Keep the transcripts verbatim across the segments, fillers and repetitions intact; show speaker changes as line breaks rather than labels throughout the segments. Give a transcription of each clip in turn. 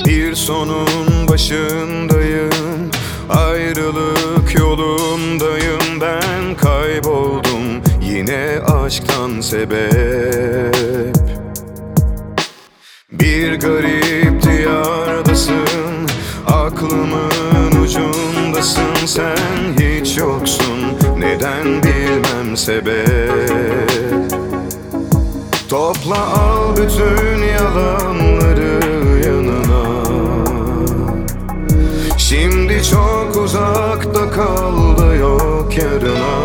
Bir sonun başındayım, ayrılık yolundayım. Ben kayboldum yine aşktan sebep. Bir garip diyardasın, aklımın ucundasın. Sen hiç yoksun, neden bilmem sebep. Topla al bütün yalanları yanına. Şimdi çok uzakta kaldı, yok yarına.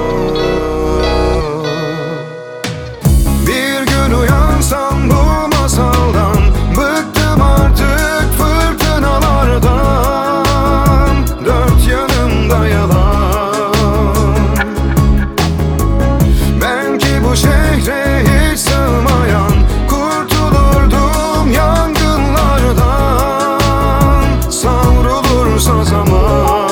Bir gün uyansam bu masaldan, bıktım artık fırtınalardan. Dört yanımda yalan. Ben ki bu şehre hiç sığmayan, kurtulurdum yangınlardan, savrulursa zaman.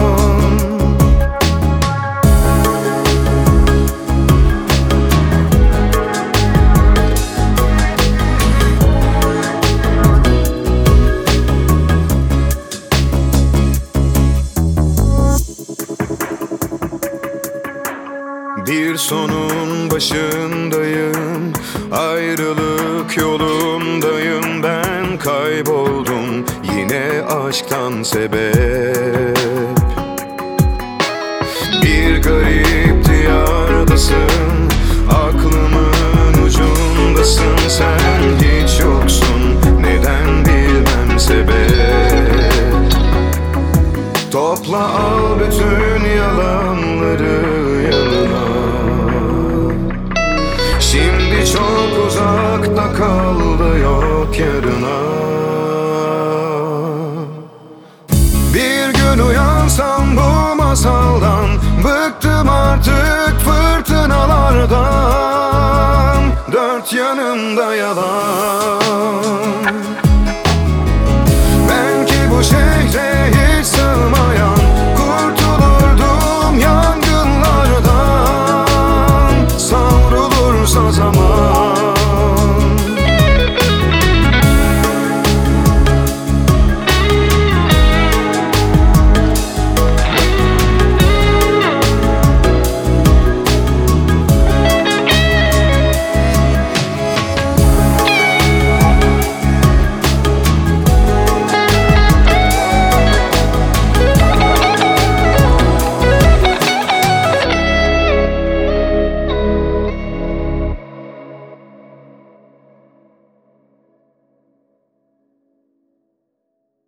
Bir sonun başındayım, ayrılık yolundayım. Ben kayboldum yine aşktan sebep. Bir garip diyardasın, aklımın ucundasın. Sen hiç yoksun, neden bilmem sebep. Topla al bütün yalanları yanına. Şimdi çok uzakta kaldı, yok yarına. Bir gün uyansam bu masaldan, bıktım artık fırtınalardan. Dört yanımda yalan.